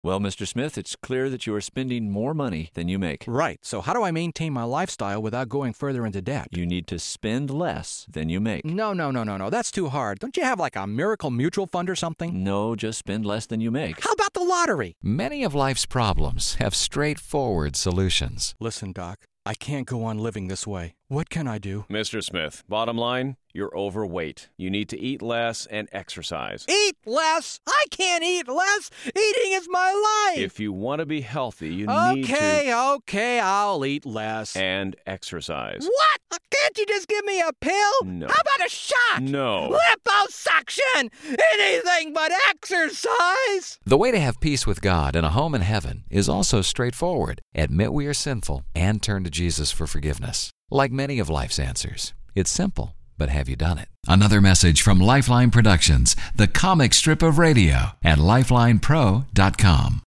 Well, Mr. Smith, it's clear that you are spending more money than you make. Right. So how do I maintain my lifestyle without going further into debt? You need to spend less than you make. No. That's too hard. Don't you have like a miracle mutual fund or something? No, just spend less than you make. How about the lottery? Many of life's problems have straightforward solutions. Listen, Doc, I can't go on living this way. What can I do? Mr. Smith, bottom line, you're overweight. You need to eat less and exercise. Eat less? I can't eat less. Eating is my life. If you want to be healthy, you need to... Okay, I'll eat less. And exercise. What? Can't you just give me a pill? No. How about a shot? No. Liposuction! Anything but exercise! The way to have peace with God and a home in heaven is also straightforward. Admit we are sinful and turn to Jesus for forgiveness. Like many of life's answers, it's simple, but have you done it? Another message from Lifeline Productions, the comic strip of radio, at lifelinepro.com.